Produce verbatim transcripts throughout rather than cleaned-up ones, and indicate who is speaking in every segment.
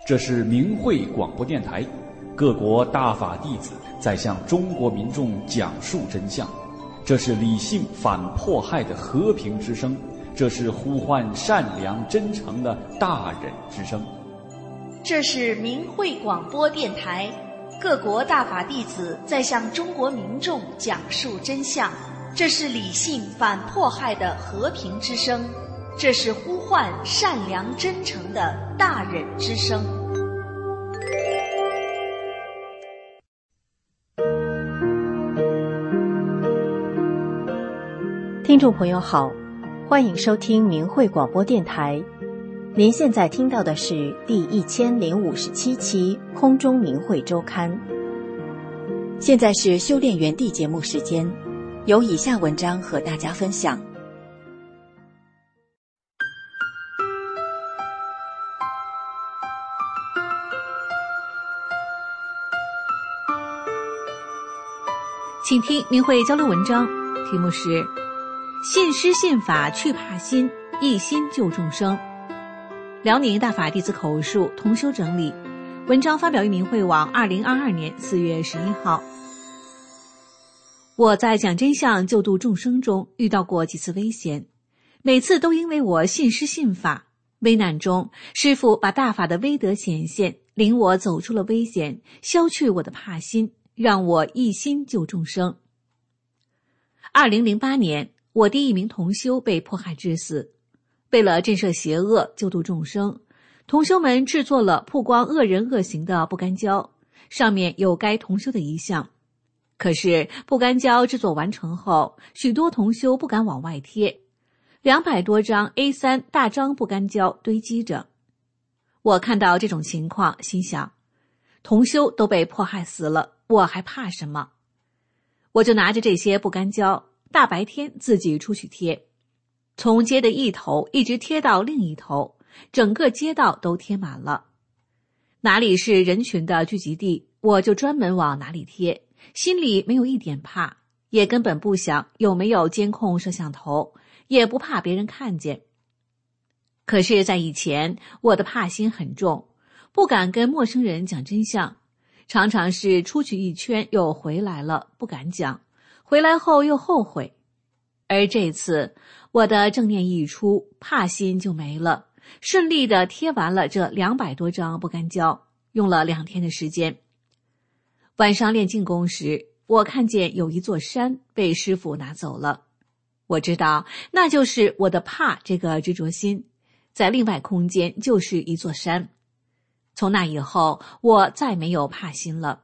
Speaker 1: 这是明慧广播电台，各国大法弟子在向中国民众讲述真相。这是理性反迫害的和平之声，这是呼唤善良真诚的大忍之声。
Speaker 2: 这是明慧广播电台，各国大法弟子在向中国民众讲述真相。这是理性反迫害的和平之声，这是呼唤善良真诚的大忍之声。
Speaker 3: 听众朋友好，欢迎收听明慧广播电台。您现在听到的是第一千零五十七期空中明慧周刊。现在是修炼园地节目时间，有以下文章和大家分享。
Speaker 4: 请听明慧交流文章，题目是信师信法去怕心，一心救众生。辽宁大法弟子口述，同修整理。文章发表于明慧网二零二二年四月十一号。我在讲真相救度众生中遇到过几次危险，每次都因为我信师信法。危难中，师父把大法的威德显现，领我走出了危险，消去我的怕心，让我一心救众生。二零零八年，我第一名同修被迫害致死。为了震慑邪恶，救度众生，同修们制作了曝光恶人恶行的不干胶，上面有该同修的遗像。可是不干胶制作完成后，许多同修不敢往外贴，两百多张 A 三 大张不干胶堆积着。我看到这种情况，心想，同修都被迫害死了，我还怕什么？我就拿着这些不干胶，大白天自己出去贴，从街的一头一直贴到另一头，整个街道都贴满了。哪里是人群的聚集地，我就专门往哪里贴，心里没有一点怕，也根本不想有没有监控摄像头，也不怕别人看见。可是在以前，我的怕心很重，不敢跟陌生人讲真相，常常是出去一圈又回来了，不敢讲，回来后又后悔。而这次我的正念一出，怕心就没了，顺利地贴完了这两百多张不干胶，用了两天的时间。晚上练静功时，我看见有一座山被师父拿走了，我知道那就是我的怕这个执着心，在另外空间就是一座山。从那以后，我再没有怕心了。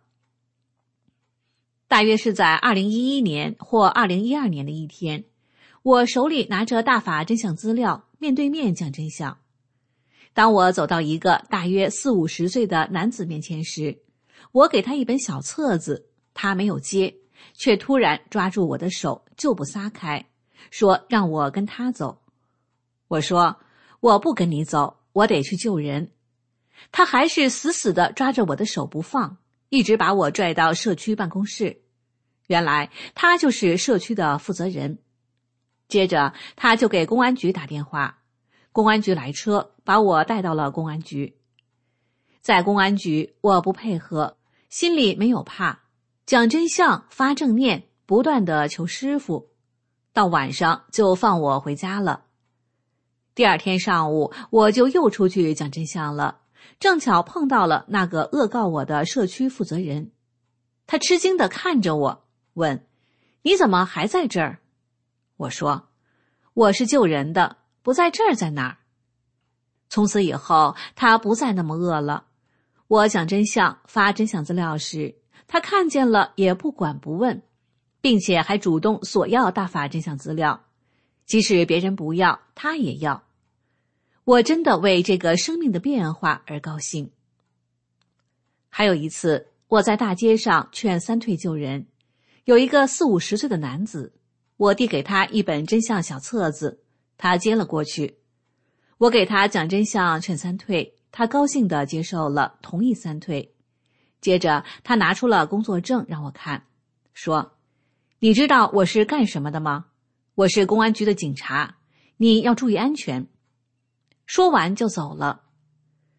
Speaker 4: 大约是在二零一一年或二零一二年的一天，我手里拿着大法真相资料，面对面讲真相。当我走到一个大约四五十岁的男子面前时，我给他一本小册子，他没有接，却突然抓住我的手就不撒开，说让我跟他走。我说我不跟你走，我得去救人。他还是死死地抓着我的手不放，一直把我拽到社区办公室。原来他就是社区的负责人。接着他就给公安局打电话，公安局来车把我带到了公安局。在公安局，我不配合，心里没有怕，讲真相，发正念，不断地求师父。到晚上就放我回家了。第二天上午，我就又出去讲真相了，正巧碰到了那个恶告我的社区负责人。他吃惊地看着我，问：你怎么还在这儿？我说：我是救人的，不在这儿在哪儿？从此以后，他不再那么恶了。我讲真相，发真相资料时，他看见了也不管不问，并且还主动索要大法真相资料，即使别人不要，他也要。我真的为这个生命的变化而高兴。还有一次，我在大街上劝三退救人，有一个四五十岁的男子，我递给他一本真相小册子，他接了过去。我给他讲真相劝三退，他高兴地接受了，同意三退。接着他拿出了工作证让我看，说：你知道我是干什么的吗？我是公安局的警察，你要注意安全。说完就走了。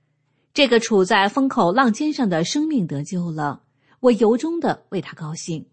Speaker 4: 这个处在风口浪尖上的生命得救了，我由衷地为他高兴。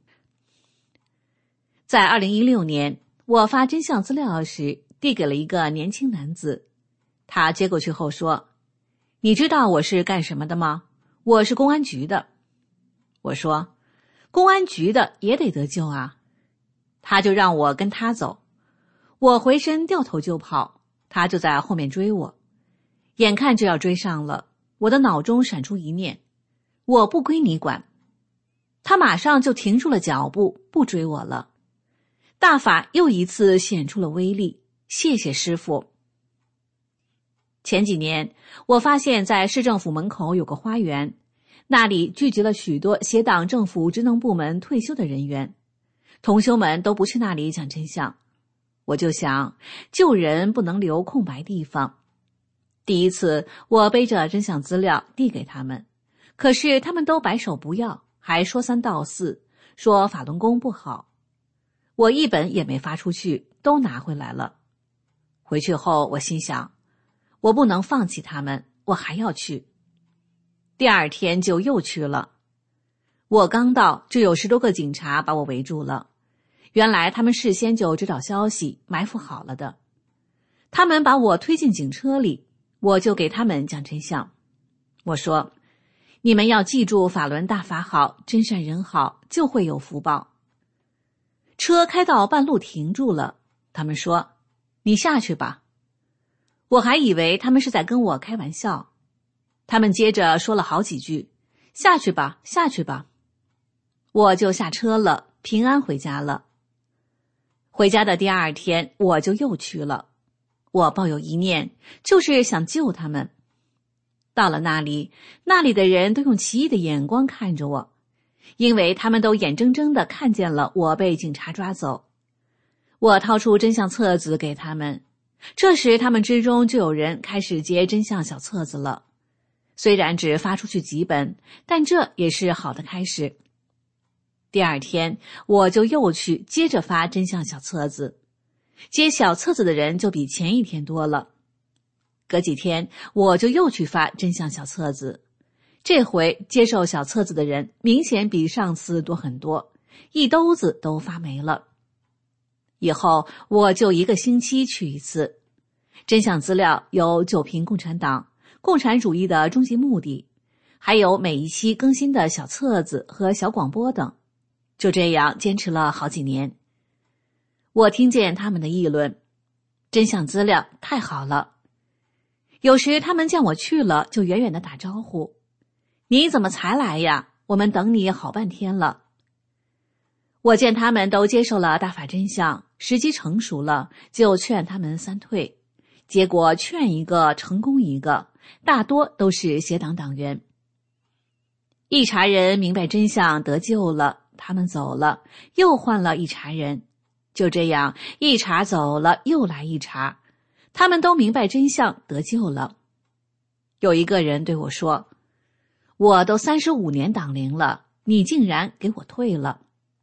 Speaker 4: 在二零一六年，我发真相资料时，递给了一个年轻男子。他接过去后说：“你知道我是干什么的吗？我是公安局的。”我说：“公安局的也得得救啊。”他就让我跟他走。我回身掉头就跑，他就在后面追我。眼看就要追上了，我的脑中闪出一念：我不归你管。他马上就停住了脚步，不追我了。大法又一次显出了威力，谢谢师父。前几年，我发现在市政府门口有个花园，那里聚集了许多协党政府职能部门退休的人员，同修们都不去那里讲真相。我就想，救人不能留空白地方。第一次，我背着真相资料递给他们，可是他们都摆手不要，还说三道四，说法轮功不好。我一本也没发出去，都拿回来了。回去后，我心想，我不能放弃他们，我还要去。第二天就又去了。我刚到，就有十多个警察把我围住了。原来他们事先就知道消息，埋伏好了的。他们把我推进警车里，我就给他们讲真相。我说，你们要记住法轮大法好，真善人好，就会有福报。车开到半路停住了，他们说，你下去吧。我还以为他们是在跟我开玩笑。他们接着说了好几句，下去吧，下去吧。我就下车了，平安回家了。回家的第二天，我就又去了。我抱有一念，就是想救他们。到了那里，那里的人都用奇异的眼光看着我，因为他们都眼睁睁地看见了我被警察抓走。我掏出真相册子给他们，这时他们之中就有人开始接真相小册子了。虽然只发出去几本，但这也是好的开始。第二天，我就又去接着发真相小册子，接小册子的人就比前一天多了。隔几天，我就又去发真相小册子，这回接受小册子的人明显比上次多很多，一兜子都发没了。以后我就一个星期去一次。真相资料有九评共产党、共产主义的终极目的，还有每一期更新的小册子和小广播等。就这样坚持了好几年。我听见他们的议论，真相资料太好了。有时他们见我去了，就远远地打招呼，你怎么才来呀？我们等你好半天了。我见他们都接受了大法真相，时机成熟了，就劝他们三退。结果劝一个成功一个，大多都是协党党员。一茬人明白真相得救了，他们走了，又换了一茬人。就这样，一茬走了，又来一茬，他们都明白真相得救了。有一个人对我说，我都三十五年党龄了，你竟然给我退了。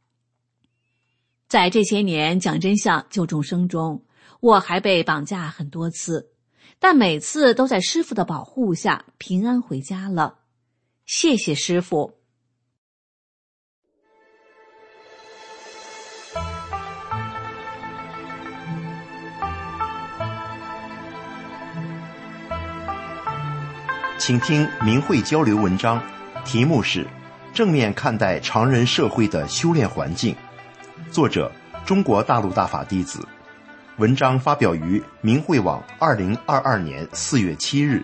Speaker 4: 在这些年讲真相救众生中，我还被绑架很多次，但每次都在师父的保护下平安回家了。谢谢师父。
Speaker 5: 请听明慧交流文章，题目是正面看待常人社会的修炼环境，作者中国大陆大法弟子，文章发表于明慧网二零二二年四月七日。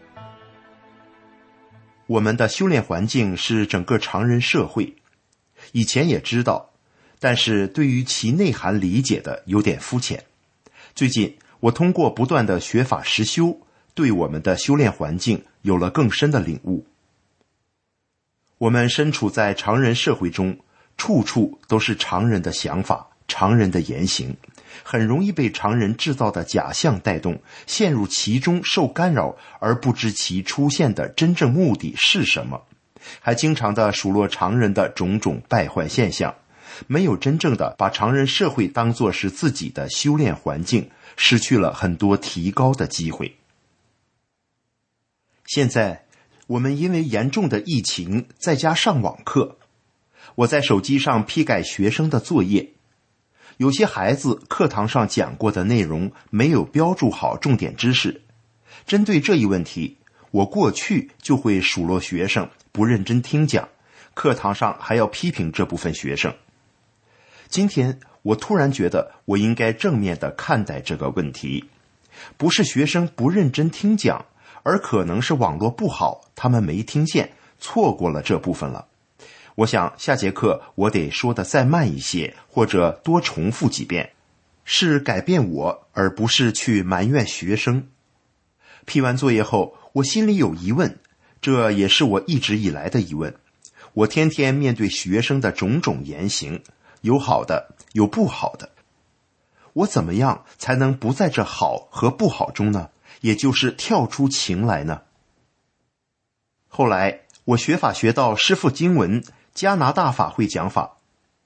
Speaker 5: 我们的修炼环境是整个常人社会，以前也知道，但是对于其内涵理解的有点肤浅。最近我通过不断的学法实修，对我们的修炼环境有了更深的领悟。我们身处在常人社会中，处处都是常人的想法、常人的言行，很容易被常人制造的假象带动，陷入其中受干扰，而不知其出现的真正目的是什么，还经常的数落常人的种种败坏现象，没有真正的把常人社会当作是自己的修炼环境，失去了很多提高的机会。现在我们因为严重的疫情在家上网课，我在手机上批改学生的作业，有些孩子课堂上讲过的内容没有标注好重点知识。针对这一问题，我过去就会数落学生不认真听讲，课堂上还要批评这部分学生。今天我突然觉得我应该正面地看待这个问题，不是学生不认真听讲，而可能是网络不好，他们没听见，错过了这部分了。我想下节课我得说得再慢一些，或者多重复几遍，是改变我，而不是去埋怨学生。批完作业后，我心里有疑问，这也是我一直以来的疑问。我天天面对学生的种种言行，有好的，有不好的。我怎么样才能不在这好和不好中呢？也就是跳出情来呢？后来我学法学到师父经文加拿大法会讲法，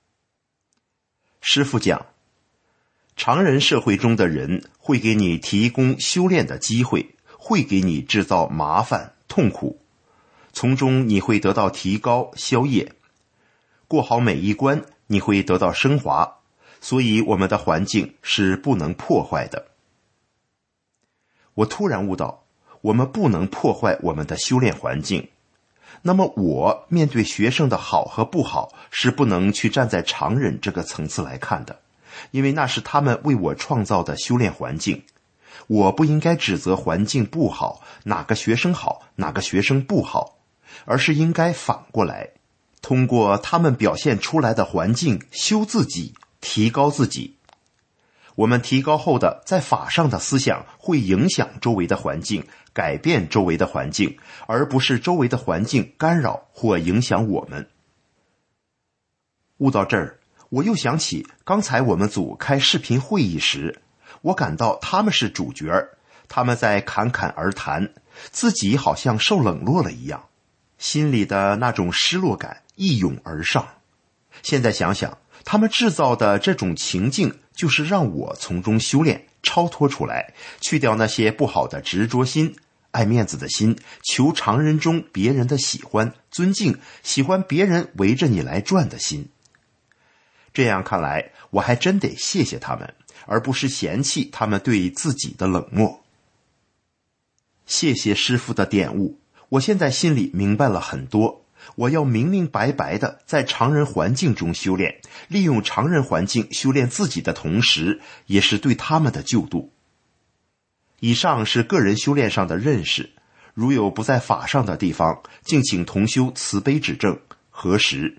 Speaker 5: 师父讲，常人社会中的人会给你提供修炼的机会，会给你制造麻烦痛苦，从中你会得到提高消业，过好每一关，你会得到升华，所以我们的环境是不能破坏的。我突然悟到，我们不能破坏我们的修炼环境。那么我面对学生的好和不好，是不能去站在常人这个层次来看的，因为那是他们为我创造的修炼环境。我不应该指责环境不好，哪个学生好，哪个学生不好，而是应该反过来，通过他们表现出来的环境修自己，提高自己。我们提高后的在法上的思想会影响周围的环境，改变周围的环境，而不是周围的环境干扰或影响我们。悟到这儿，我又想起刚才我们组开视频会议时，我感到他们是主角，他们在侃侃而谈，自己好像受冷落了一样，心里的那种失落感一涌而上。现在想想，他们制造的这种情境，就是让我从中修炼，超脱出来，去掉那些不好的执着心、爱面子的心，求常人中别人的喜欢、尊敬，喜欢别人围着你来转的心。这样看来，我还真得谢谢他们，而不是嫌弃他们对自己的冷漠。谢谢师父的点悟，我现在心里明白了很多。我要明明白白的在常人环境中修炼，利用常人环境修炼自己的同时，也是对他们的救度。以上是个人修炼上的认识，如有不在法上的地方，敬请同修慈悲指正，核实。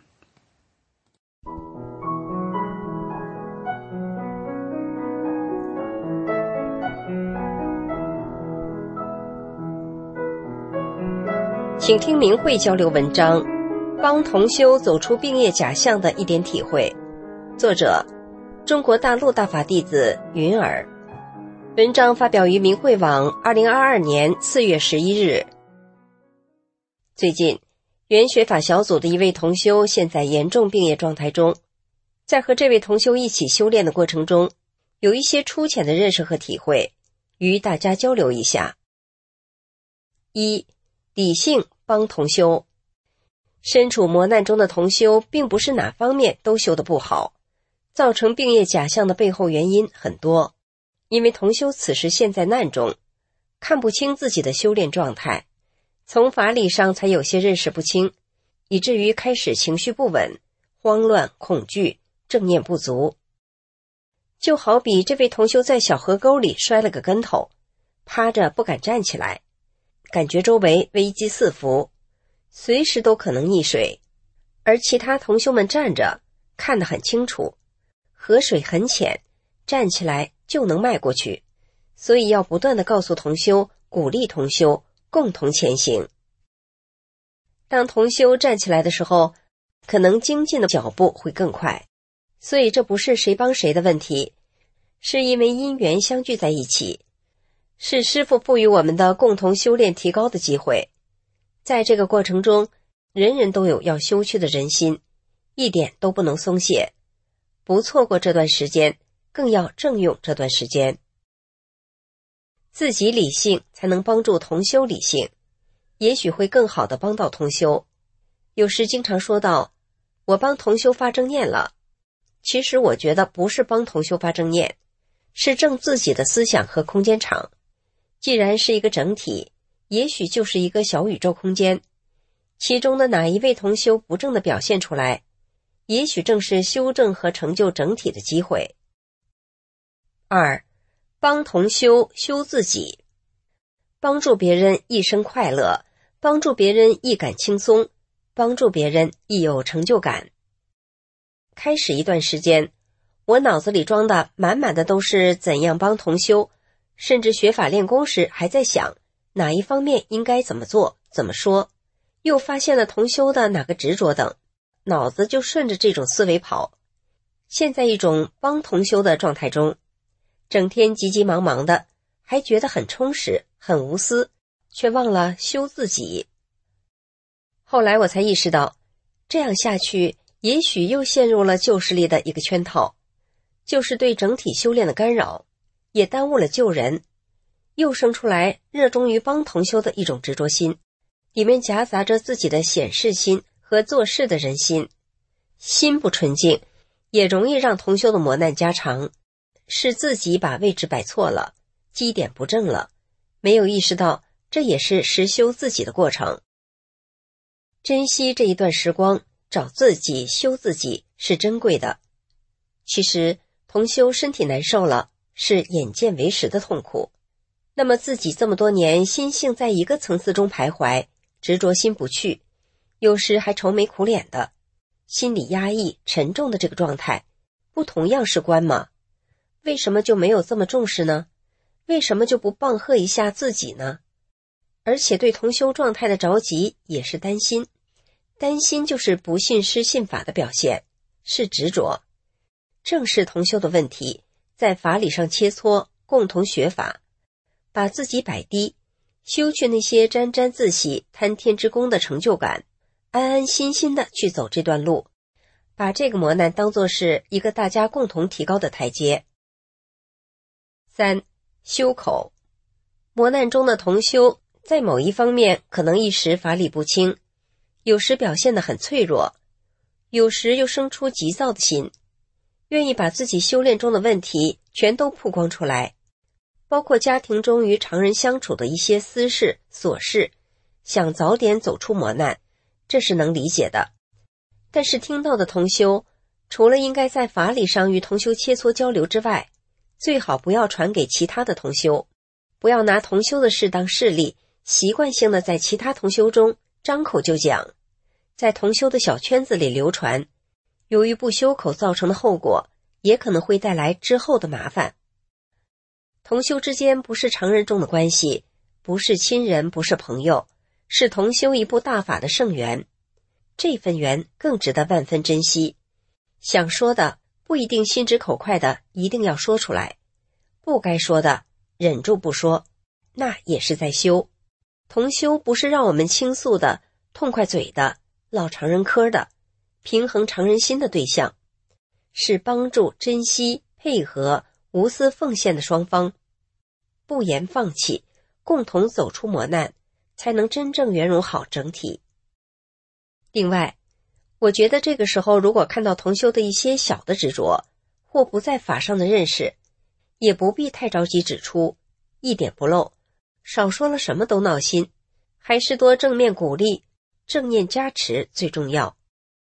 Speaker 6: 请听明慧交流文章，帮同修走出病业假象的一点体会。作者：中国大陆大法弟子云儿。文章发表于明慧网二零二二年四月十一日。最近，原学法小组的一位同修陷在严重病业状态中，在和这位同修一起修炼的过程中，有一些粗浅的认识和体会，与大家交流一下。一、理性帮同修。身处磨难中的同修并不是哪方面都修得不好，造成病业假象的背后原因很多。因为同修此时陷在难中，看不清自己的修炼状态，从法理上才有些认识不清，以至于开始情绪不稳、慌乱、恐惧、正念不足。就好比这位同修在小河沟里摔了个跟头，趴着不敢站起来，感觉周围危机四伏，随时都可能溺水。而其他同修们站着，看得很清楚，河水很浅，站起来就能迈过去，所以要不断地告诉同修，鼓励同修，共同前行。当同修站起来的时候，可能精进的脚步会更快，所以这不是谁帮谁的问题，是因为因缘相聚在一起，是师父赋予我们的共同修炼提高的机会。在这个过程中，人人都有要修去的人心，一点都不能松懈，不错过这段时间，更要正用这段时间。自己理性才能帮助同修理性， 也许会更好地帮到同修。有时经常说到，我帮同修发正念了。其实我觉得不是帮同修发正念，是正自己的思想和空间场。既然是一个整体，也许就是一个小宇宙空间，其中的哪一位同修不正的表现出来，也许正是修正和成就整体的机会。二，帮同修修自己。帮助别人一生快乐，帮助别人一感轻松，帮助别人亦有成就感。开始一段时间，我脑子里装的满满的都是怎样帮同修，甚至学法练功时还在想哪一方面应该怎么做怎么说，又发现了同修的哪个执着等，脑子就顺着这种思维跑。现在一种帮同修的状态中，整天急急忙忙的，还觉得很充实很无私，却忘了修自己。后来我才意识到，这样下去也许又陷入了旧势力的一个圈套，就是对整体修炼的干扰，也耽误了救人，又生出来热衷于帮同修的一种执着心，里面夹杂着自己的显示心和做事的人心。心不纯净，也容易让同修的磨难加长，是自己把位置摆错了，基点不正了，没有意识到这也是实修自己的过程。珍惜这一段时光，找自己修自己是珍贵的。其实同修身体难受了，是眼见为实的痛苦，那么自己这么多年心性在一个层次中徘徊，执着心不去，有时还愁眉苦脸的，心里压抑沉重的这个状态，不同样是关吗？为什么就没有这么重视呢？为什么就不棒喝一下自己呢？而且对同修状态的着急也是担心，担心就是不信施信法的表现，是执着。正视同修的问题，在法理上切磋，共同学法，把自己摆低，修去那些沾沾自喜贪天之功的成就感，安安心心的去走这段路，把这个磨难当作是一个大家共同提高的台阶。三，修口。磨难中的同修在某一方面可能一时法理不清，有时表现得很脆弱，有时又生出急躁的心，愿意把自己修炼中的问题全都曝光出来，包括家庭中与常人相处的一些私事琐事，想早点走出磨难，这是能理解的。但是听到的同修，除了应该在法理上与同修切磋交流之外，最好不要传给其他的同修，不要拿同修的事当事例，习惯性的在其他同修中张口就讲，在同修的小圈子里流传，由于不修口造成的后果，也可能会带来之后的麻烦。同修之间不是常人中的关系，不是亲人，不是朋友，是同修一部大法的圣缘，这份缘更值得万分珍惜。想说的不一定心直口快的一定要说出来，不该说的忍住不说，那也是在修。同修不是让我们倾诉的、痛快嘴的、唠常人嗑的、平衡常人心的对象，是帮助、珍惜、配合、无私奉献的双方，不言放弃，共同走出磨难，才能真正圆融好整体。另外，我觉得这个时候如果看到同修的一些小的执着，或不在法上的认识，也不必太着急指出，一点不漏，少说了什么都闹心，还是多正面鼓励，正念加持最重要。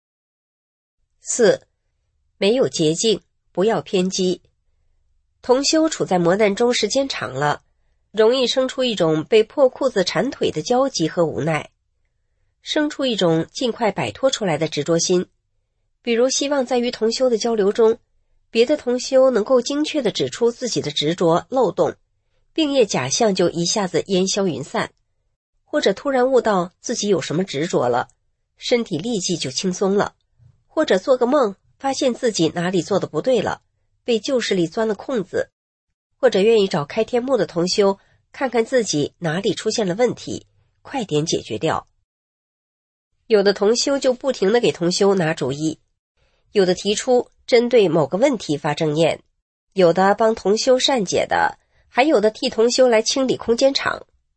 Speaker 6: 四，没有捷径，不要偏激。同修处在磨难中时间长了，容易生出一种被破裤子缠腿的焦急和无奈，生出一种尽快摆脱出来的执着心，比如希望在与同修的交流中，别的同修能够精确地指出自己的执着漏洞，并业假象就一下子烟消云散，或者突然悟到自己有什么执着了，身体立即就轻松了，或者做个梦发现自己哪里做的不对了，被旧势力钻了空子，或者愿意找开天目的同修看看自己哪里出现了问题，快点解决掉。有的同修就不停地给同修拿主意，有的提出针对某个问题发正念，有的帮同修善解的，还有的替同修来清理空间场。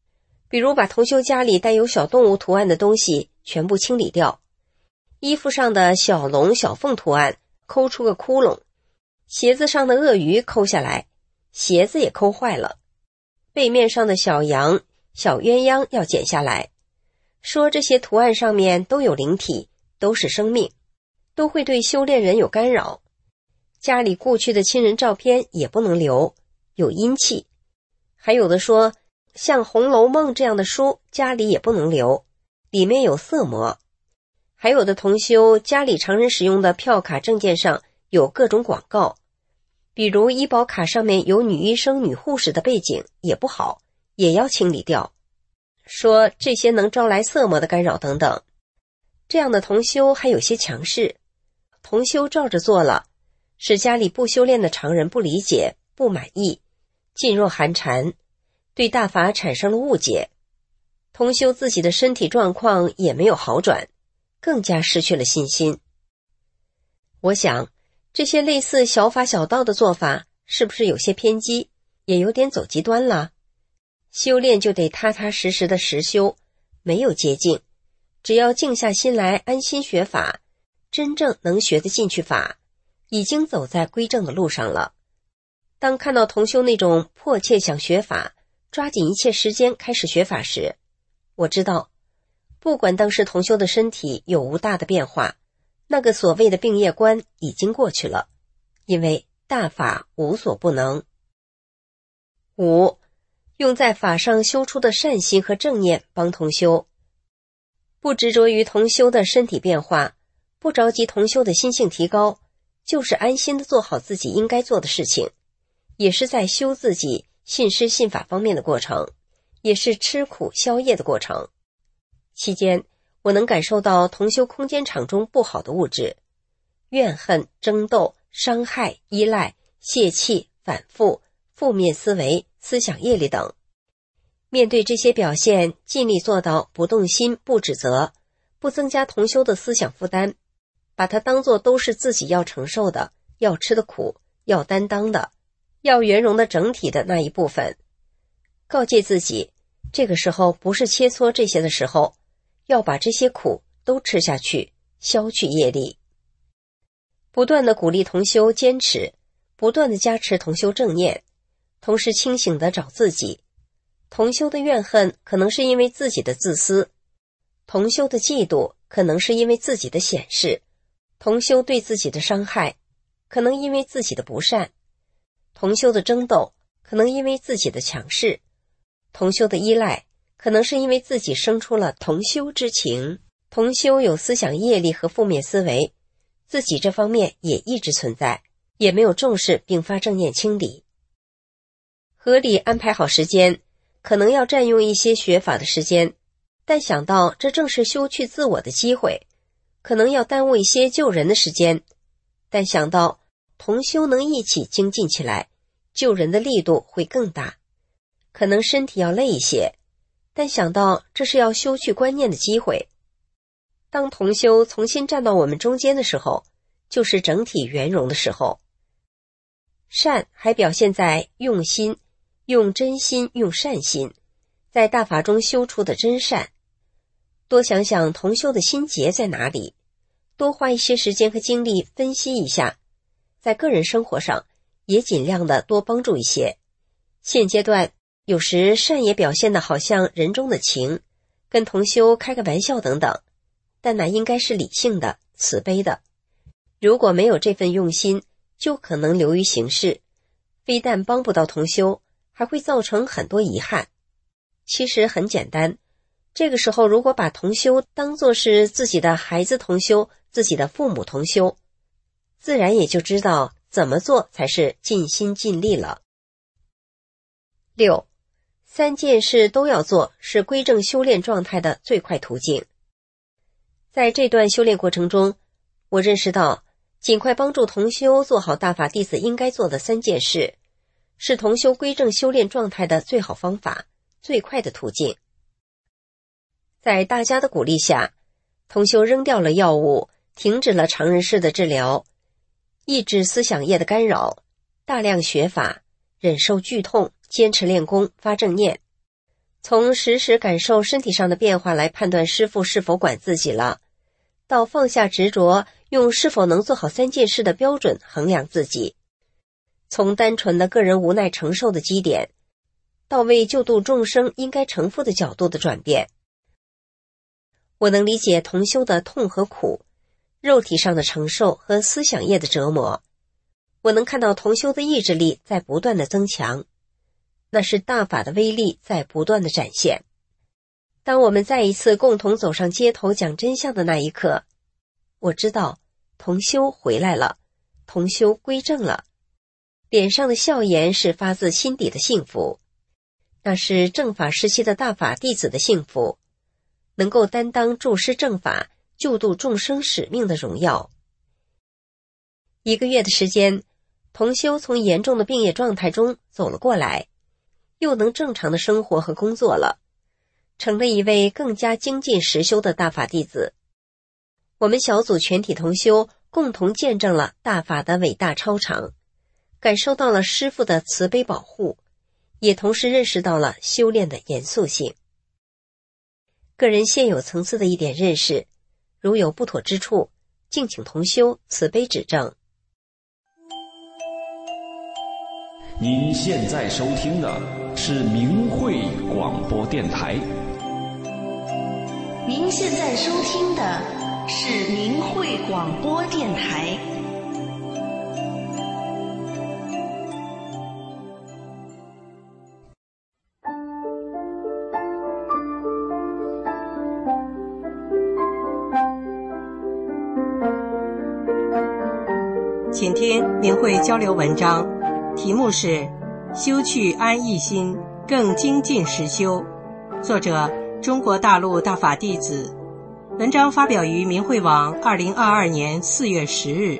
Speaker 6: 比如把同修家里带有小动物图案的东西全部清理掉，衣服上的小龙小凤图案抠出个窟窿，鞋子上的鳄鱼抠下来，鞋子也抠坏了，背面上的小羊小鸳鸯要剪下来，说这些图案上面都有灵体，都是生命，都会对修炼人有干扰。家里故去的亲人照片也不能留，有阴气。还有的说像《红楼梦》这样的书家里也不能留，里面有色魔。还有的同修家里常人使用的票卡证件上有各种广告，比如医保卡上面有女医生女护士的背景也不好，也要清理掉，说这些能招来色魔的干扰等等。这样的同修还有些强势，同修照着做了，使家里不修炼的常人不理解不满意，噤若寒蝉，对大法产生了误解，同修自己的身体状况也没有好转，更加失去了信心。我想这些类似小法小道的做法是不是有些偏激，也有点走极端了？修炼就得踏踏实实的实修，没有捷径，只要静下心来安心学法，真正能学得进去法，已经走在归正的路上了。当看到同修那种迫切想学法，抓紧一切时间开始学法时，我知道不管当时同修的身体有无大的变化，那个所谓的病业关已经过去了，因为大法无所不能。五，用在法上修出的善心和正念帮同修，不执着于同修的身体变化，不着急同修的心性提高，就是安心的做好自己应该做的事情，也是在修自己信师信法方面的过程，也是吃苦消业的过程。期间我能感受到同修空间场中不好的物质，怨恨、争斗、伤害、依赖、泄气、反复、负面思维、思想业力等。面对这些表现，尽力做到不动心、不指责，不增加同修的思想负担，把它当作都是自己要承受的、要吃的苦、要担当的、要圆融的整体的那一部分。告诫自己，这个时候不是切磋这些的时候，要把这些苦都吃下去，消去业力。不断地鼓励同修坚持，不断地加持同修正念，同时清醒地找自己。同修的怨恨可能是因为自己的自私，同修的嫉妒可能是因为自己的显示，同修对自己的伤害可能因为自己的不善，同修的争斗可能因为自己的强势，同修的依赖可能是因为自己生出了同修之情。同修有思想业力和负面思维，自己这方面也一直存在，也没有重视并发正念清理。合理安排好时间，可能要占用一些学法的时间，但想到这正是修去自我的机会，可能要耽误一些救人的时间，但想到同修能一起精进起来，救人的力度会更大，可能身体要累一些，但想到这是要修去观念的机会。当同修重新站到我们中间的时候，就是整体圆融的时候。善还表现在用心，用真心，用善心，在大法中修出的真善。多想想同修的心结在哪里，多花一些时间和精力分析一下，在个人生活上也尽量的多帮助一些。现阶段有时善也表现的好像人中的情，跟同修开个玩笑等等，但那应该是理性的、慈悲的。如果没有这份用心，就可能流于形式，非但帮不到同修，还会造成很多遗憾。其实很简单，这个时候如果把同修当作是自己的孩子同修，自己的父母同修，自然也就知道怎么做才是尽心尽力了。六，三件事都要做，是归正修炼状态的最快途径。在这段修炼过程中，我认识到尽快帮助同修做好大法弟子应该做的三件事，是同修归正修炼状态的最好方法，最快的途径。在大家的鼓励下，同修扔掉了药物，停止了常人式的治疗，抑制思想业的干扰，大量学法，忍受剧痛，坚持练功，发正念。 从时时感受身体上的变化来判断师父是否管自己了，到放下执着，用是否能做好三件事的标准衡量自己，从单纯的个人无奈承受的基点，到为救度众生应该承负的角度的转变。我能理解同修的痛和苦，肉体上的承受和思想业的折磨，我能看到同修的意志力在不断的增强，那是大法的威力在不断的展现。当我们再一次共同走上街头讲真相的那一刻，我知道同修回来了，同修归正了，脸上的笑颜是发自心底的幸福，那是正法时期的大法弟子的幸福，能够担当助师正法、救度众生使命的荣耀。一个月的时间，同修从严重的病业状态中走了过来，又能正常的生活和工作了，成了一位更加精进实修的大法弟子。我们小组全体同修共同见证了大法的伟大超常，感受到了师父的慈悲保护，也同时认识到了修炼的严肃性。个人现有层次的一点认识，如有不妥之处，敬请同修慈悲指正。
Speaker 1: 您现在收听的是明慧广播电台。
Speaker 2: 您现在收听的是明慧广播电台。
Speaker 7: 请听明慧交流文章，题目是修去安逸心，更精进实修，作者中国大陆大法弟子，文章发表于明慧网二零二二年四月十日。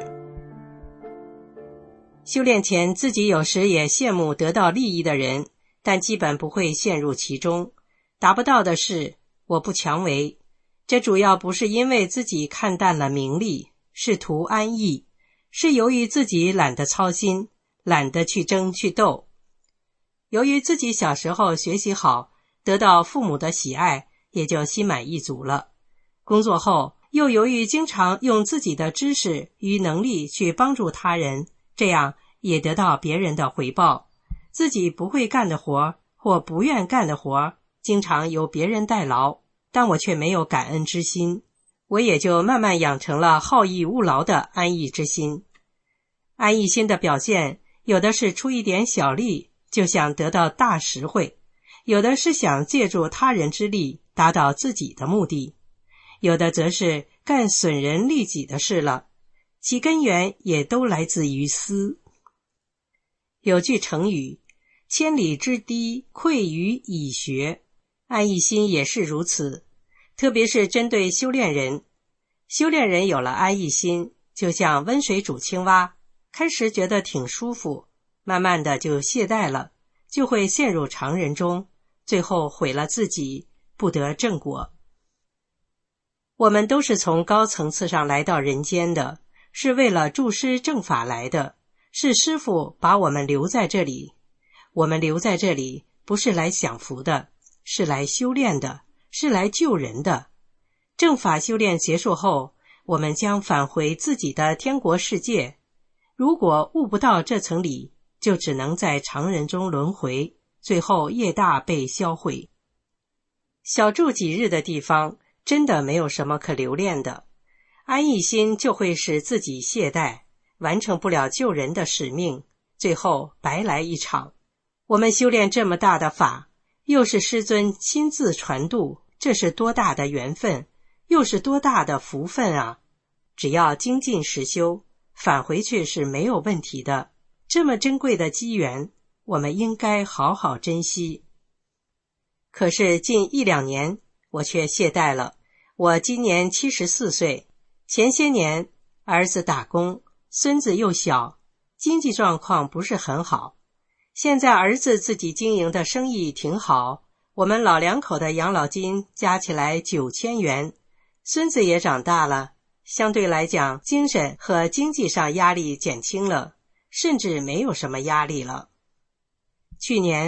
Speaker 7: 修炼前自己有时也羡慕得到利益的人，但基本不会陷入其中，达不到的事我不强为，这主要不是因为自己看淡了名利，是图安逸，是由于自己懒得操心，懒得去争去斗。由于自己小时候学习好，得到父母的喜爱，也就心满意足了。工作后又由于经常用自己的知识与能力去帮助他人，这样也得到别人的回报。自己不会干的活或不愿干的活，经常由别人代劳，但我却没有感恩之心，我也就慢慢养成了好逸恶劳的安逸之心。安逸心的表现，有的是出一点小力就想得到大实惠，有的是想借助他人之力达到自己的目的，有的则是干损人利己的事了，其根源也都来自于私。有句成语，千里之堤溃于蚁穴，安逸心也是如此，特别是针对修炼人。修炼人有了安逸心，就像温水煮青蛙，开始觉得挺舒服，慢慢的就懈怠了，就会陷入常人中，最后毁了自己，不得正果。我们都是从高层次上来到人间的，是为了助师正法来的，是师父把我们留在这里。我们留在这里不是来享福的，是来修炼的，是来救人的。正法修炼结束后，我们将返回自己的天国世界。如果悟不到这层理，就只能在常人中轮回，最后业大被销毁。小住几日的地方，真的没有什么可留恋的，安逸心就会使自己懈怠，完成不了救人的使命，最后白来一场。我们修炼这么大的法，又是师尊亲自传渡，这是多大的缘分，又是多大的福分啊！只要精进实修，返回去是没有问题的。这么珍贵的机缘，我们应该好好珍惜。可是近一两年，我却懈怠了。我今年七十四岁，前些年儿子打工，孙子又小，经济状况不是很好。现在儿子自己经营的生意挺好，我们老两口的养老金加起来九千元，孙子也长大了，相对来讲精神和经济上压力减轻了，甚至没有什么压力了。去年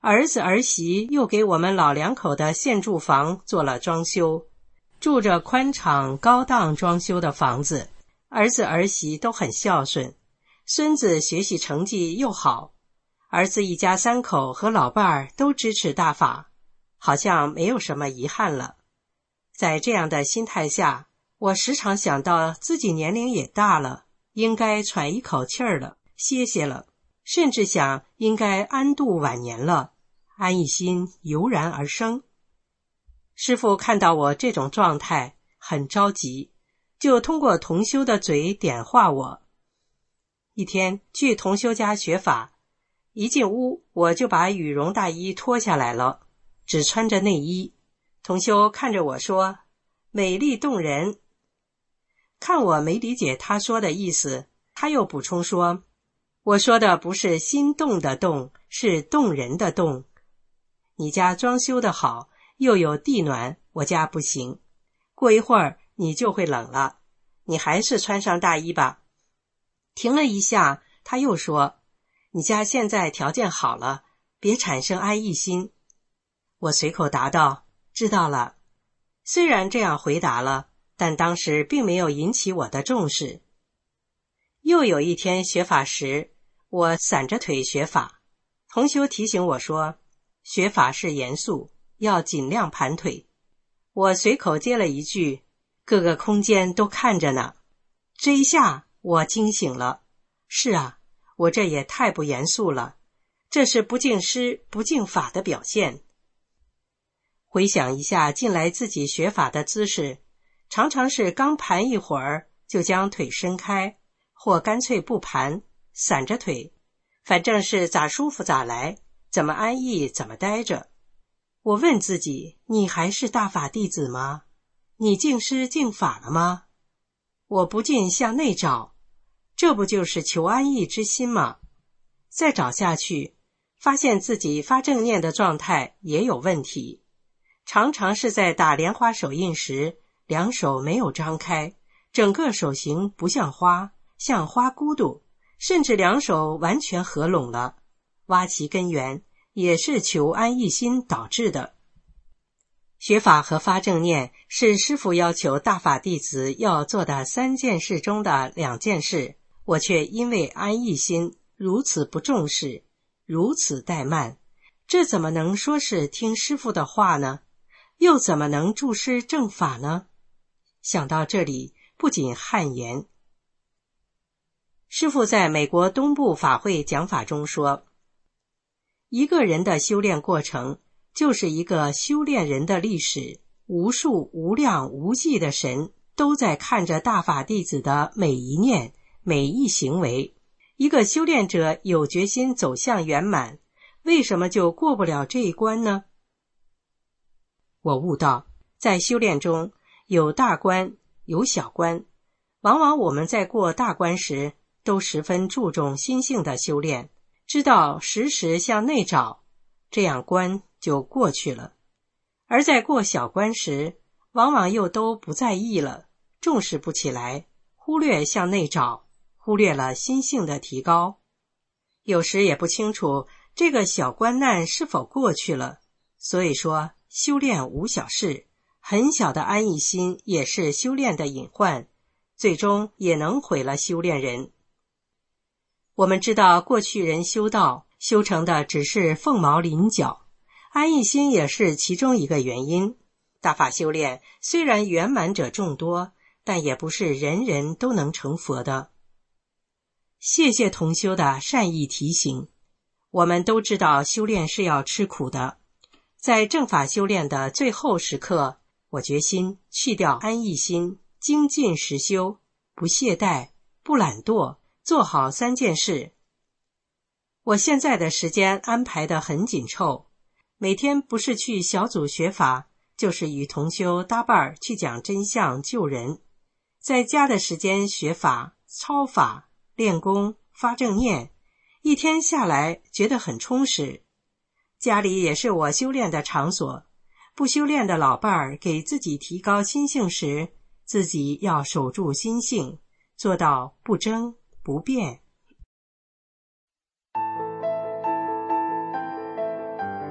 Speaker 7: 儿子儿媳又给我们老两口的现住房做了装修，住着宽敞高档装修的房子，儿子儿媳都很孝顺，孙子学习成绩又好，儿子一家三口和老伴儿都支持大法，好像没有什么遗憾了。在这样的心态下，我时常想到自己年龄也大了，应该喘一口气儿了，歇歇了，甚至想应该安度晚年了，安逸心油然而生。师父看到我这种状态，很着急，就通过同修的嘴点化我。一天去同修家学法，一进屋我就把羽绒大衣脱下来了，只穿着内衣。同修看着我说，美丽动人。看我没理解他说的意思，他又补充说，我说的不是心动的动，是动人的动。你家装修的好，又有地暖，我家不行，过一会儿你就会冷了，你还是穿上大衣吧。停了一下，他又说，你家现在条件好了，别产生安逸心。我随口答道，知道了。虽然这样回答了，但当时并没有引起我的重视。又有一天学法时，我散着腿学法，同修提醒我说，学法是严肃，要尽量盘腿。我随口接了一句，各个空间都看着呢。这一下我惊醒了，是啊，我这也太不严肃了，这是不敬师不敬法的表现。回想一下近来自己学法的姿势，常常是刚盘一会儿就将腿伸开，或干脆不盘，散着腿，反正是咋舒服咋来，怎么安逸怎么待着。我问自己，你还是大法弟子吗？你敬师敬法了吗？我不禁向内找，这不就是求安逸之心吗？再找下去，发现自己发正念的状态也有问题，常常是在打莲花手印时，两手没有张开，整个手型不像花，像花骨朵，甚至两手完全合拢了，挖其根源，也是求安逸心导致的。学法和发正念是师父要求大法弟子要做的三件事中的两件事，我却因为安逸心如此不重视，如此怠慢，这怎么能说是听师父的话呢？又怎么能助师正法呢？想到这里，不仅汗颜。师父在美国东部法会讲法中说，一个人的修炼过程就是一个修炼人的历史，无数无量无际的神都在看着大法弟子的每一念每一行为。一个修炼者有决心走向圆满，为什么就过不了这一关呢？我悟到，在修炼中有大关有小关，往往我们在过大关时都十分注重心性的修炼，知道时时向内找，这样关就过去了。而在过小关时，往往又都不在意了，重视不起来，忽略向内找，忽略了心性的提高。有时也不清楚这个小关难是否过去了，所以说修炼无小事，很小的安逸心也是修炼的隐患，最终也能毁了修炼人。我们知道过去人修道修成的只是凤毛麟角，安逸心也是其中一个原因。大法修炼虽然圆满者众多，但也不是人人都能成佛的。谢谢同修的善意提醒，我们都知道修炼是要吃苦的。在正法修炼的最后时刻，我决心去掉安逸心，精进实修，不懈怠，不懒惰，做好三件事。我现在的时间安排得很紧凑，每天不是去小组学法，就是与同修搭伴去讲真相救人。在家的时间学法、操法、练功、发正念，一天下来觉得很充实。家里也是我修炼的场所，不修炼的老伴儿给自己提高心性时，自己要守住心性，做到不争不辩。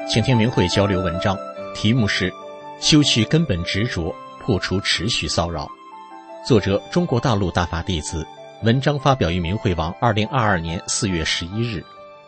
Speaker 8: 请听明慧交流文章，题目是修去根本执着，破除持续骚扰。作者中国大陆大法弟子，文章发表于明慧网二零二二年四月十一日。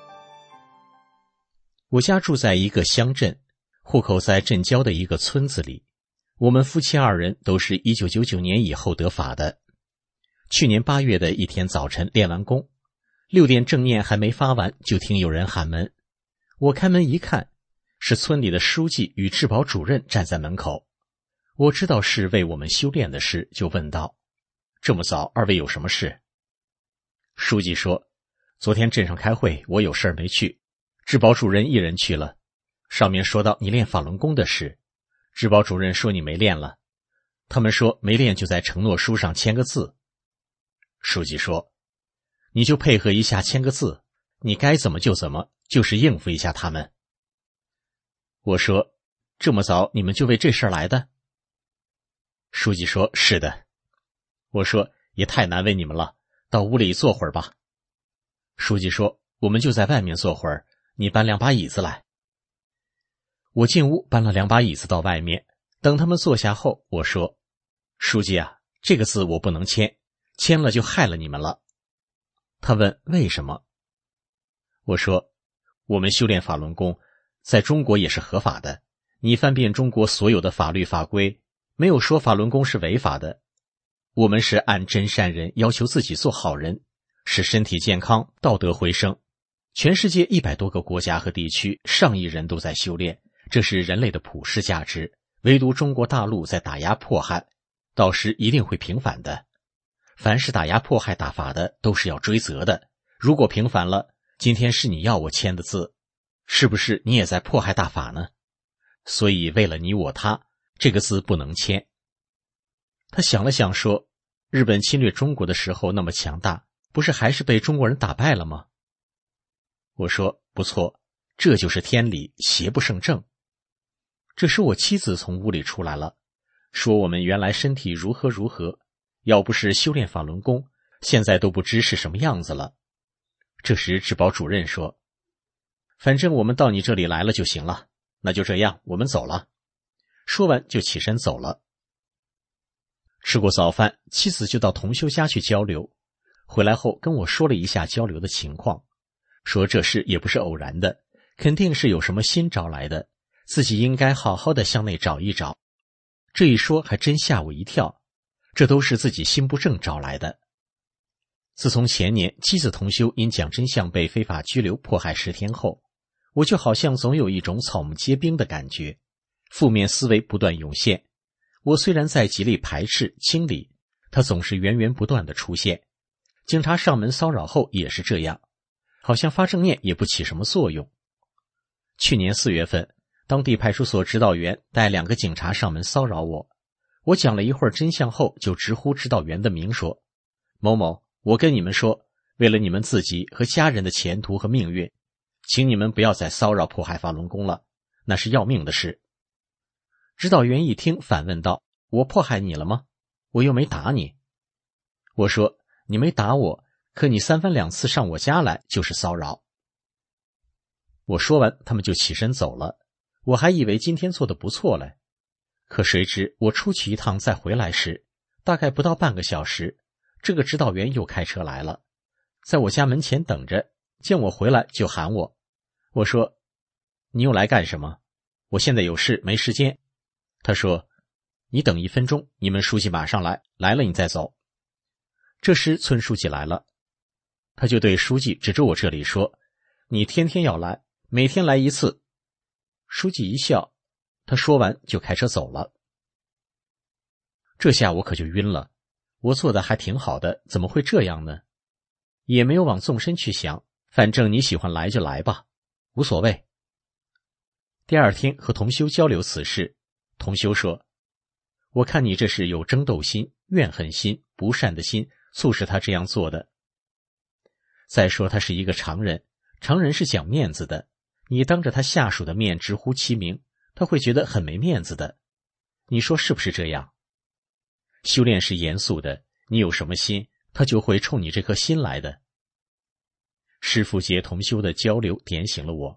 Speaker 8: 我家住在一个乡镇，户口在镇郊的一个村子里。我们夫妻二人都是一九九九年以后得法的。去年八月的一天早晨练完功，六点正念还没发完，就听有人喊门。我开门一看，是村里的书记与治保主任站在门口。我知道是为我们修炼的事，就问道：这么早，二位有什么事？书记说：昨天镇上开会，我有事没去，治保主任一人去了。上面说到你练法轮功的事，治保主任说你没练了，他们说没练就在承诺书上签个字。书记说：你就配合一下签个字，你该怎么就怎么，就是应付一下他们。我说：这么早你们就为这事儿来的？书记说：是的。我说：也太难为你们了，到屋里坐会儿吧。书记说：我们就在外面坐会儿，你搬两把椅子来。我进屋搬了两把椅子到外面，等他们坐下后，我说：书记啊，这个字我不能签，签了就害了你们了。他问为什么？我说：我们修炼法轮功在中国也是合法的，你翻遍中国所有的法律法规，没有说法轮功是违法的。我们是按真善人，要求自己做好人，使身体健康，道德回升。全世界一百多个国家和地区，上亿人都在修炼，这是人类的普世价值。唯独中国大陆在打压迫害，到时一定会平反的。凡是打压迫害大法的，都是要追责的。如果平反了，今天是你要我签的字，是不是你也在迫害大法呢？所以为了你我他，这个字不能签。他想了想说：日本侵略中国的时候那么强大，不是还是被中国人打败了吗？我说：不错，这就是天理，邪不胜正。这时我妻子从屋里出来了，说我们原来身体如何如何，要不是修炼法轮功，现在都不知是什么样子了。这时治保主任说：反正我们到你这里来了就行了，那就这样，我们走了。说完就起身走了。吃过早饭，妻子就到同修家去交流，回来后跟我说了一下交流的情况，说这事也不是偶然的，肯定是有什么新招来的，自己应该好好的向内找一找。这一说还真吓我一跳，这都是自己心不正找来的。自从前年妻子同修因讲真相被非法拘留迫害十天后，我就好像总有一种草木皆兵的感觉，负面思维不断涌现。我虽然在极力排斥清理，它总是源源不断的出现。警察上门骚扰后也是这样，好像发正念也不起什么作用。去年四月份，当地派出所指导员带两个警察上门骚扰我，我讲了一会儿真相后，就直呼指导员的名说：某某，我跟你们说，为了你们自己和家人的前途和命运，请你们不要再骚扰迫害法轮功了，那是要命的事。指导员一听反问道：我迫害你了吗？我又没打你。我说：你没打我，可你三番两次上我家来就是骚扰。我说完他们就起身走了，我还以为今天做得不错嘞。可谁知我出去一趟再回来时，大概不到半个小时，这个指导员又开车来了，在我家门前等着，见我回来就喊我。我说：你又来干什么？我现在有事没时间。他说：你等一分钟，你们书记马上来，来了你再走。这时村书记来了，他就对书记指着我这里说：你天天要来，每天来一次。书记一笑，他说完就开车走了。这下我可就晕了，我做的还挺好的，怎么会这样呢？也没有往纵深去想，反正你喜欢来就来吧，无所谓。第二天和同修交流此事，同修说：我看你这是有争斗心、怨恨心、不善的心，促使他这样做的。再说他是一个常人，常人是讲面子的，你当着他下属的面直呼其名，他会觉得很没面子的。你说是不是这样？修炼是严肃的，你有什么心，他就会冲你这颗心来的。师父节同修的交流点醒了我，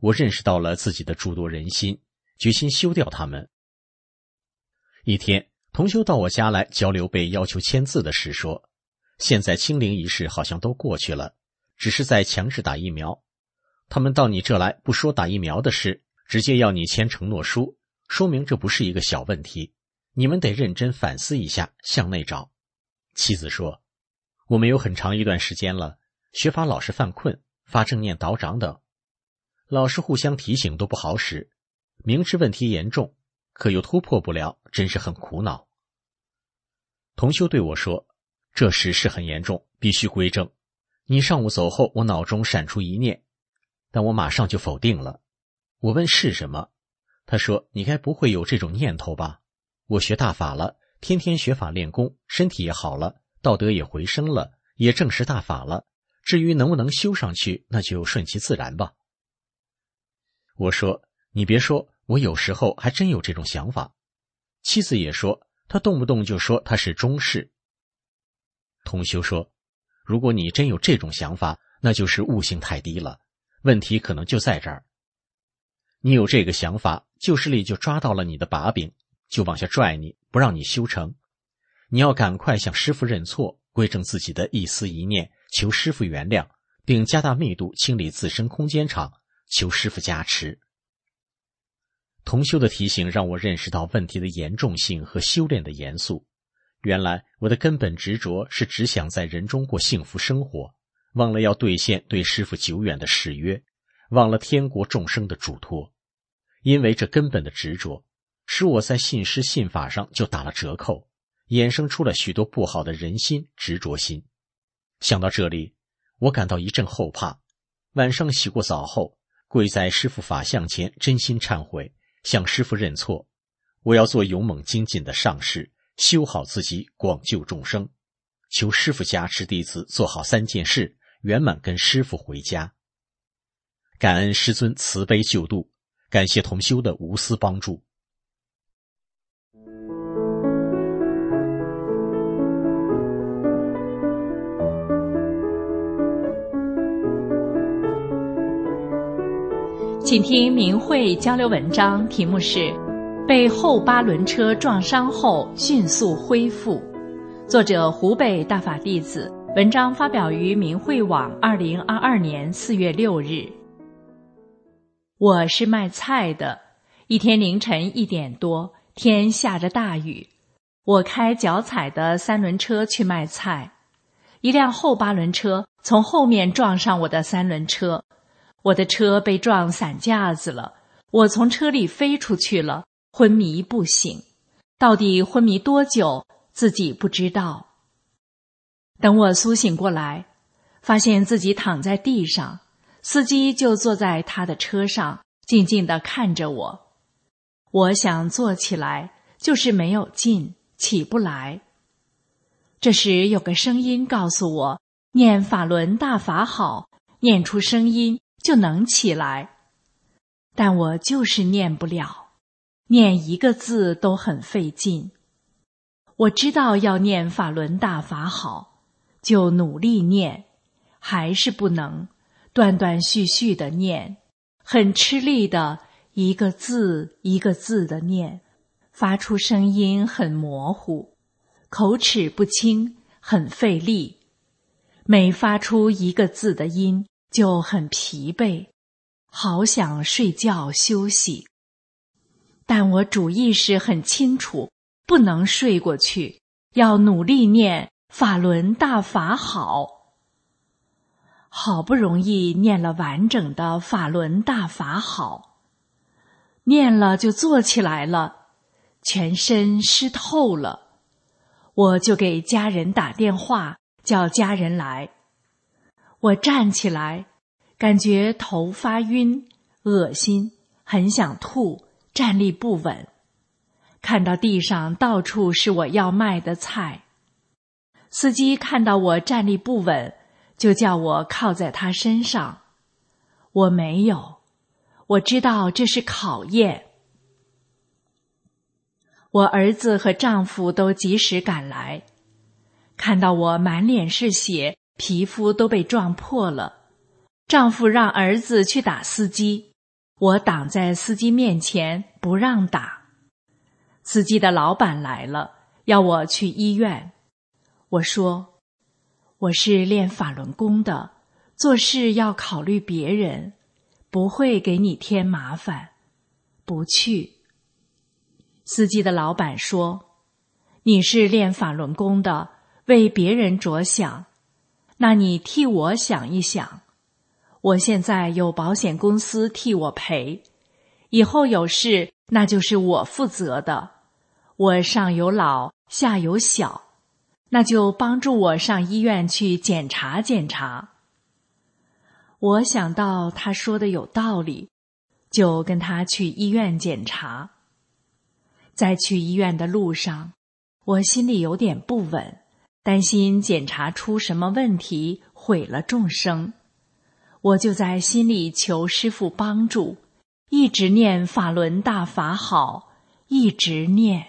Speaker 8: 我认识到了自己的诸多人心，决心修掉它们。一天，同修到我家来交流被要求签字的事，说现在清零仪式好像都过去了，只是在强制打疫苗。他们到你这来不说打疫苗的事，直接要你签承诺书，说明这不是一个小问题，你们得认真反思一下，向内找。妻子说，我们有很长一段时间了，学法老是犯困，发正念导长等，老是互相提醒都不好使，明知问题严重，可又突破不了，真是很苦恼。同修对我说，这事是很严重，必须归正。你上午走后，我脑中闪出一念，但我马上就否定了。我问是什么，他说，你该不会有这种念头吧？我学大法了，天天学法练功，身体也好了，道德也回升了，也证实大法了，至于能不能修上去，那就顺其自然吧。我说，你别说，我有时候还真有这种想法。妻子也说，他动不动就说他是中士。同修说，如果你真有这种想法，那就是悟性太低了，问题可能就在这儿。你有这个想法，旧势力就抓到了你的把柄，就往下拽你，不让你修成。你要赶快向师父认错，归正自己的一思一念，求师父原谅，并加大密度清理自身空间场，求师父加持。同修的提醒让我认识到问题的严重性和修炼的严肃。原来我的根本执着是只想在人中过幸福生活，忘了要兑现对师父久远的誓约，忘了天国众生的嘱托。因为这根本的执着，使我在信师信法上就打了折扣，衍生出了许多不好的人心执着心。想到这里，我感到一阵后怕。晚上洗过澡后，跪在师父法像前，真心忏悔，向师父认错。我要做勇猛精进的上士，修好自己，广救众生，求师父加持弟子做好三件事，圆满跟师父回家。感恩师尊慈悲救度，感谢同修的无私帮助。
Speaker 4: 请听明慧交流文章，题目是被后八轮车撞伤后迅速恢复，作者湖北大法弟子，文章发表于明慧网二零二二年四月六日。我是卖菜的，一天凌晨一点多，天下着大雨，我开脚踩的三轮车去卖菜，一辆后八轮车从后面撞上我的三轮车，我的车被撞散架子了，我从车里飞出去了，昏迷不醒，到底昏迷多久，自己不知道。等我苏醒过来，发现自己躺在地上，司机就坐在他的车上，静静地看着我。我想坐起来，就是没有劲，起不来。这时有个声音告诉我，念法轮大法好，念出声音就能起来。但我就是念不了，念一个字都很费劲。我知道要念法轮大法好，就努力念，还是不能，断断续续的念，很吃力的一个字一个字的念，发出声音很模糊，口齿不清，很费力。每发出一个字的音就很疲惫，好想睡觉休息。但我主意识很清楚，不能睡过去，要努力念法轮大法好。好不容易念了完整的法轮大法好，念了就坐起来了，全身湿透了。我就给家人打电话，叫家人来。我站起来，感觉头发晕，恶心，很想吐，站立不稳。看到地上到处是我要卖的菜，司机看到我站立不稳，就叫我靠在他身上。我没有，我知道这是考验。我儿子和丈夫都及时赶来，看到我满脸是血，皮肤都被撞破了。丈夫让儿子去打司机，
Speaker 9: 我挡在司机面前不让打。司机的老板来了，要我去医院。我说，我是练法轮功的，做事要考虑别人，不会给你添麻烦，不去。司机的老板说，你是练法轮功的，为别人着想，那你替我想一想，我现在有保险公司替我赔，以后有事那就是我负责的，我上有老下有小，那就帮助我上医院去检查检查。我想到他说的有道理，就跟他去医院检查。在去医院的路上，我心里有点不稳，担心检查出什么问题，毁了众生。我就在心里求师父帮助，一直念法轮大法好，一直念。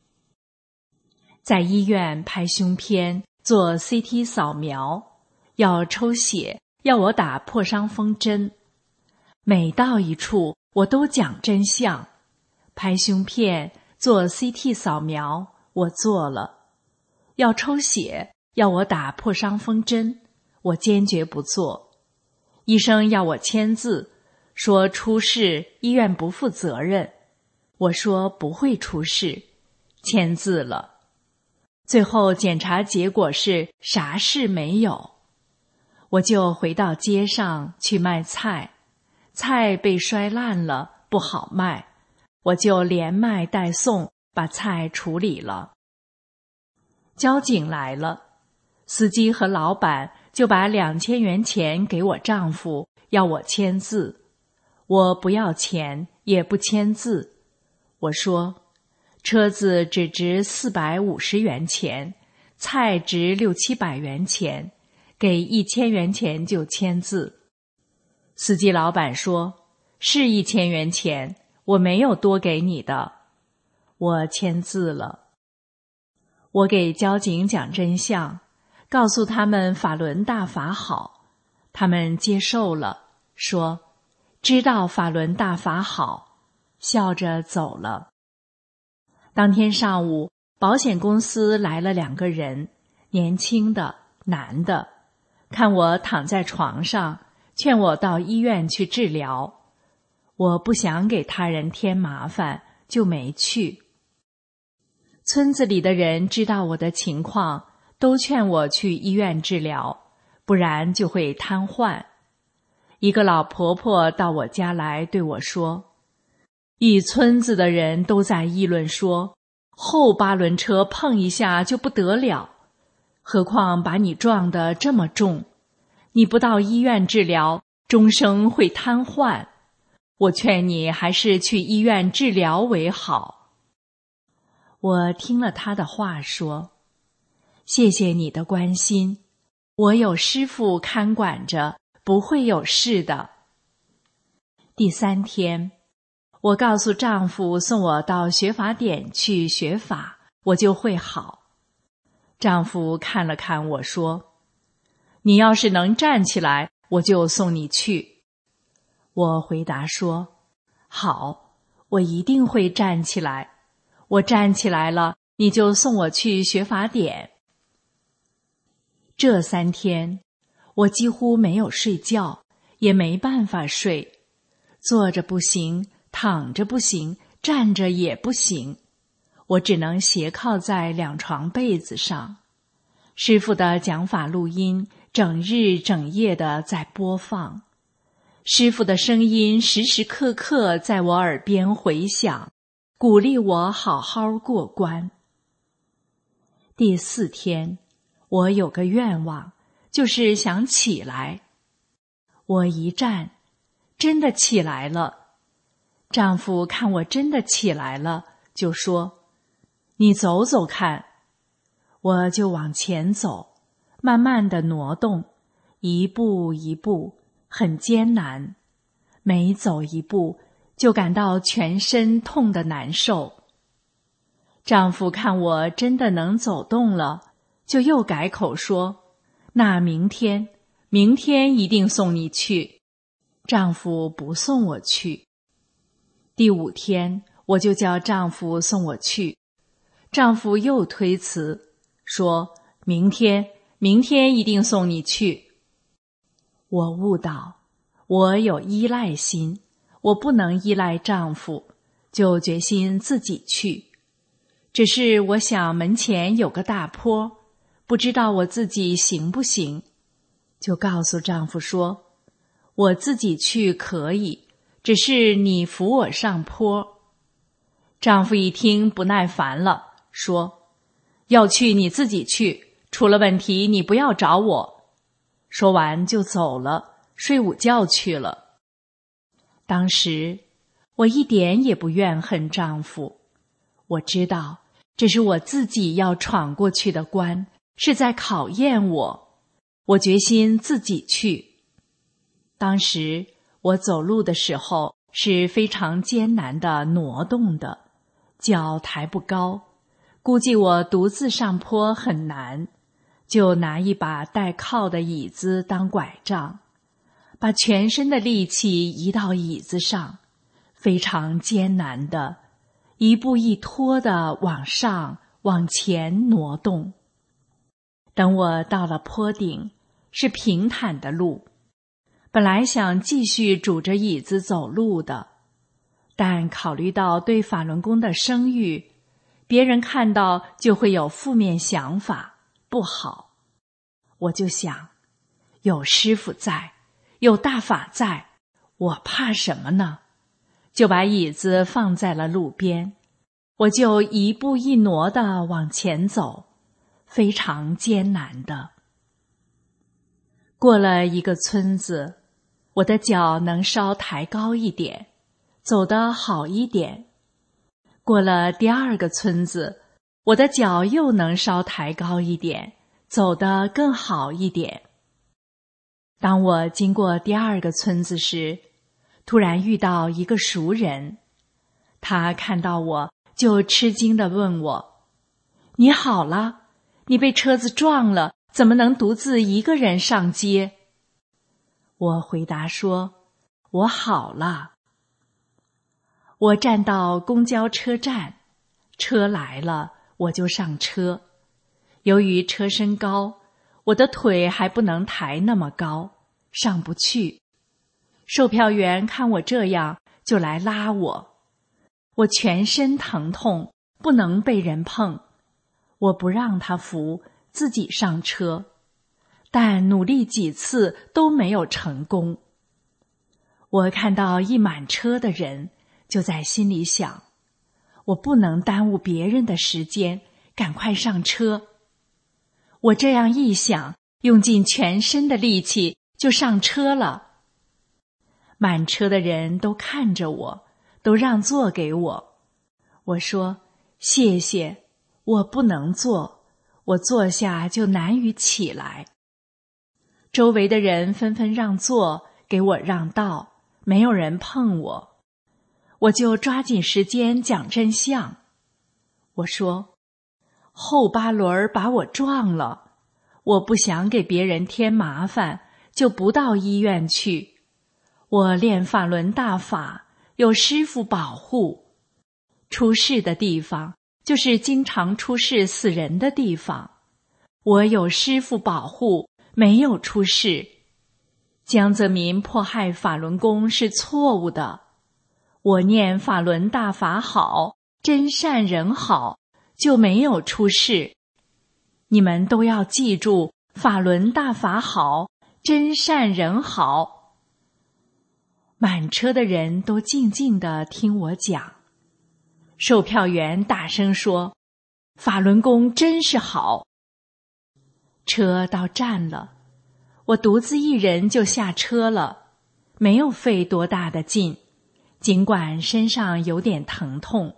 Speaker 9: 在医院拍胸片，做 C T 扫描，要抽血，要我打破伤风针。每到一处，我都讲真相。拍胸片，做 C T 扫描，我做了；要抽血，要我打破伤风针，我坚决不做。医生要我签字，说出事医院不负责任，我说不会出事，签字了。最后检查结果是啥事没有，我就回到街上去卖菜，菜被摔烂了，不好卖，我就连卖带送，把菜处理了。交警来了，司机和老板就把两千元钱给我丈夫，要我签字。我不要钱，也不签字。我说，车子只值四百五十元钱，菜值六七百元钱，给一千元钱就签字。司机老板说，是一千元钱，我没有多给你的。我签字了。我给交警讲真相，告诉他们法轮大法好，他们接受了，说知道法轮大法好，笑着走了。当天上午，保险公司来了两个人，年轻的男的，看我躺在床上，劝我到医院去治疗。我不想给他人添麻烦，就没去。村子里的人知道我的情况，都劝我去医院治疗，不然就会瘫痪。一个老婆婆到我家来对我说，一村子的人都在议论说，后八轮车碰一下就不得了，何况把你撞得这么重，你不到医院治疗，终生会瘫痪。我劝你还是去医院治疗为好。我听了他的话说，谢谢你的关心，我有师父看管着，不会有事的。第三天，我告诉丈夫送我到学法点去学法，我就会好。丈夫看了看我说，你要是能站起来，我就送你去。我回答说，好，我一定会站起来。我站起来了，你就送我去学法点。这三天，我几乎没有睡觉，也没办法睡，坐着不行，躺着不行，站着也不行，我只能斜靠在两床被子上。师父的讲法录音整日整夜的在播放，师父的声音时时刻刻在我耳边回响，鼓励我好好过关。第四天，我有个愿望，就是想起来。我一站，真的起来了。丈夫看我真的起来了，就说，你走走看。我就往前走，慢慢地挪动，一步一步，很艰难。每走一步，就感到全身痛得难受。丈夫看我真的能走动了，就又改口说，那明天，明天一定送你去。丈夫不送我去， 第五天，我就叫丈夫送我去，丈夫又推辞，说明天，明天一定送你去。我悟到，我有依赖心，我不能依赖丈夫，就决心自己去。只是我想门前有个大坡，不知道我自己行不行，就告诉丈夫说，我自己去可以，只是你扶我上坡。丈夫一听不耐烦了，说，要去你自己去，出了问题你不要找我。说完就走了，睡午觉去了。当时我一点也不怨恨丈夫，我知道这是我自己要闯过去的关，是在考验我，我决心自己去。当时我走路的时候是非常艰难的挪动的，脚抬不高，估计我独自上坡很难，就拿一把带靠的椅子当拐杖，把全身的力气移到椅子上，非常艰难的一步一拖的往上往前挪动。等我到了坡顶，是平坦的路，本来想继续拄着椅子走路的，但考虑到对法轮功的声誉，别人看到就会有负面想法，不好。我就想，有师父在，有大法在，我怕什么呢？就把椅子放在了路边，我就一步一挪地往前走，非常艰难的。过了一个村子，我的脚能稍抬高一点，走得好一点。过了第二个村子，我的脚又能稍抬高一点，走得更好一点。当我经过第二个村子时，突然遇到一个熟人，他看到我就吃惊地问我，你好了？你被车子撞了，怎么能独自一个人上街？我回答说，我好了。我站到公交车站，车来了，我就上车。由于车身高，我的腿还不能抬那么高，上不去。售票员看我这样，就来拉我。我全身疼痛，不能被人碰。我不让他扶，自己上车，但努力几次都没有成功。我看到一满车的人，就在心里想，我不能耽误别人的时间，赶快上车。我这样一想，用尽全身的力气就上车了。满车的人都看着我，都让座给我。我说，谢谢，我不能坐，我坐下就难于起来。周围的人纷纷让座，给我让道，没有人碰我。我就抓紧时间讲真相。我说，后八轮把我撞了，我不想给别人添麻烦，就不到医院去。我练法轮大法，有师父保护。出事的地方，就是经常出事死人的地方。我有师父保护，没有出事。江泽民迫害法轮功是错误的。我念法轮大法好，真善人好，就没有出事。你们都要记住，法轮大法好，真善人好。满车的人都静静地听我讲。售票员大声说，法轮功真是好。车到站了，我独自一人就下车了，没有费多大的劲，尽管身上有点疼痛。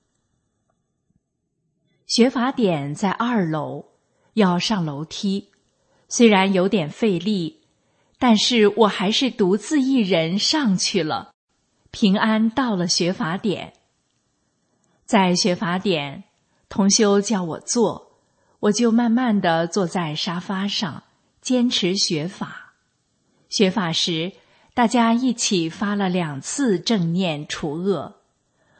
Speaker 9: 学法点在二楼，要上楼梯，虽然有点费力，但是我还是独自一人上去了，平安到了学法点。在学法点，同修叫我坐，我就慢慢地坐在沙发上，坚持学法。学法时，大家一起发了两次正念除恶。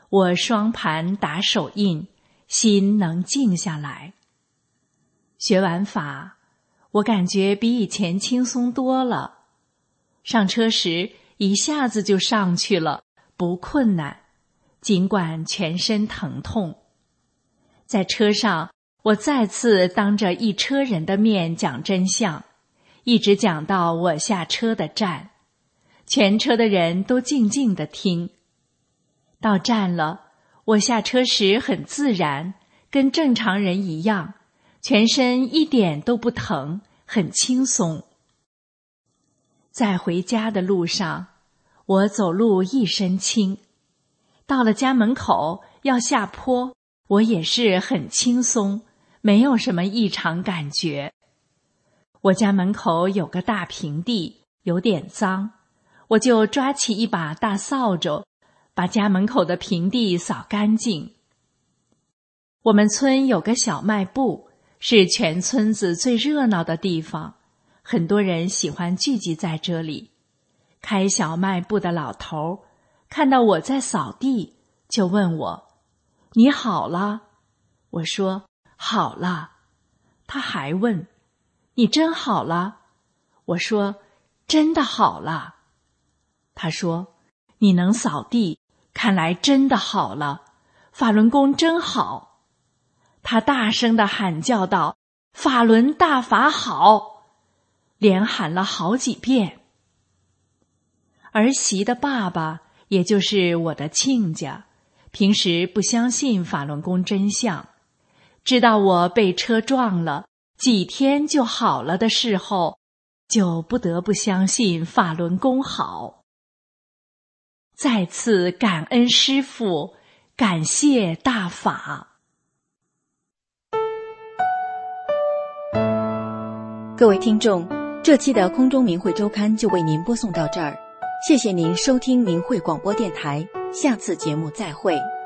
Speaker 9: 我双盘打手印，心能静下来。学完法，我感觉比以前轻松多了。上车时一下子就上去了，不困难，尽管全身疼痛。在车上，我再次当着一车人的面讲真相，一直讲到我下车的站，全车的人都静静地听。到站了，我下车时很自然，跟正常人一样，全身一点都不疼，很轻松。在回家的路上，我走路一身轻。到了家门口要下坡，我也是很轻松，没有什么异常感觉。我家门口有个大平地，有点脏，我就抓起一把大扫帚，把家门口的平地扫干净。我们村有个小卖部，是全村子最热闹的地方，很多人喜欢聚集在这里。开小卖部的老头看到我在扫地，就问我：“你好了？”我说：“好了。”他还问：“你真好了？”我说：“真的好了。”他说：“你能扫地，看来真的好了，法轮功真好。”他大声地喊叫道：“法轮大法好！”连喊了好几遍。儿媳的爸爸，也就是我的亲家，平时不相信法轮功真相，知道我被车撞了，几天就好了的事后，就不得不相信法轮功好。再次感恩师父，感谢大法。
Speaker 3: 各位听众，这期的空中明慧周刊就为您播送到这儿，谢谢您收听明慧广播电台，下次节目再会。